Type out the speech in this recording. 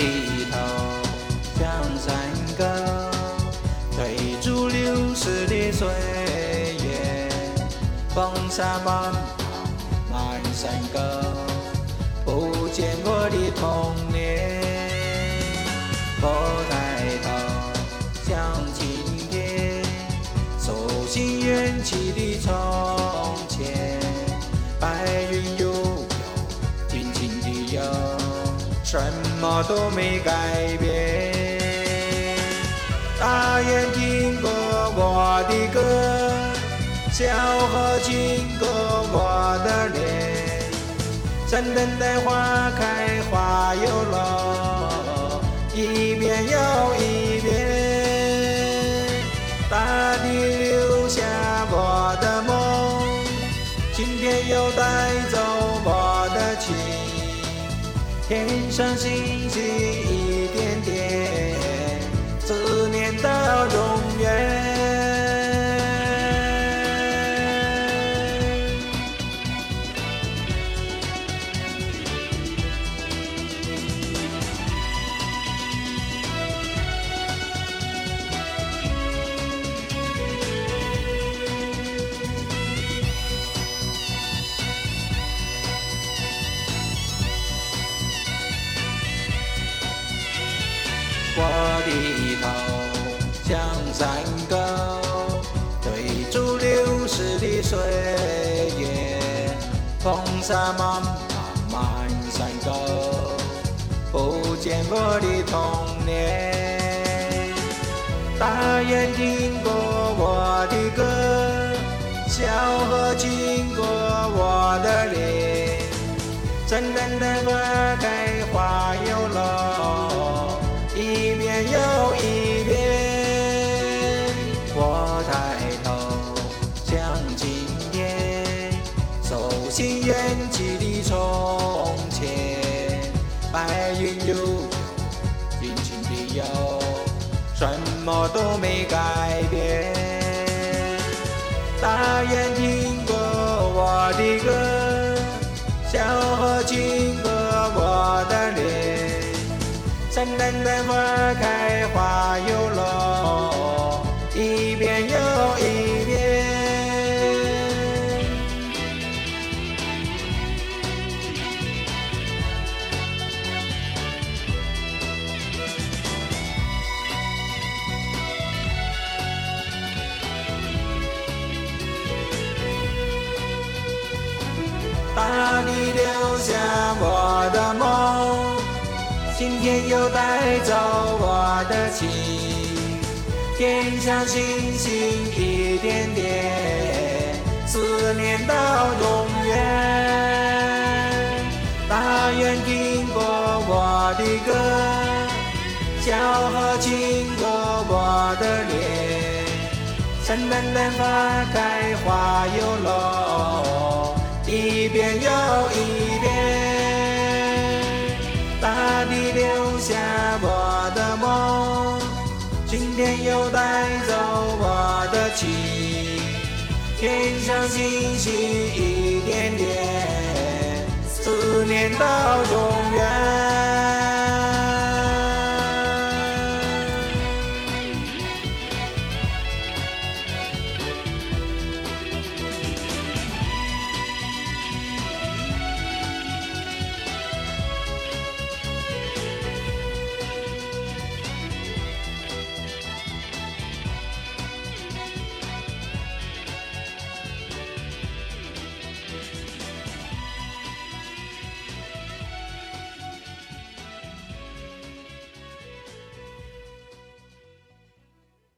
低头向山沟，追逐流逝的岁月，风沙漫漫山沟，不见我的童年。我抬头向青天，手心远去的从前，白云悠悠，尽情地游，什么都没改变。大雁听过我的歌，小河经过我的脸，正等待花开花又落，一遍又一遍。大地留下我的梦，今天又带走我的情，天上星星一点点，思念到永远。我低头向山沟，追逐流逝的岁月，风沙漫漫山沟，不见我的童年。大雁听过我的歌，小河经过我的脸，正等待花开花又落，一遍又一遍。我抬头向青天，手心远去的从前，白云悠悠，尽情地游，什么都没改变。大雁听过我的歌，小河经过我的脸，正等待花开花又落，一遍又一遍。大地留下我的梦，今天又带走我的情，天上星星一点点，思念到永远。大雁听过我的歌，小河经过我的脸，正等待花开花又落，一遍又一遍。大地留下我的梦，今天又带走我的情，天上星星一点点，思念到永远。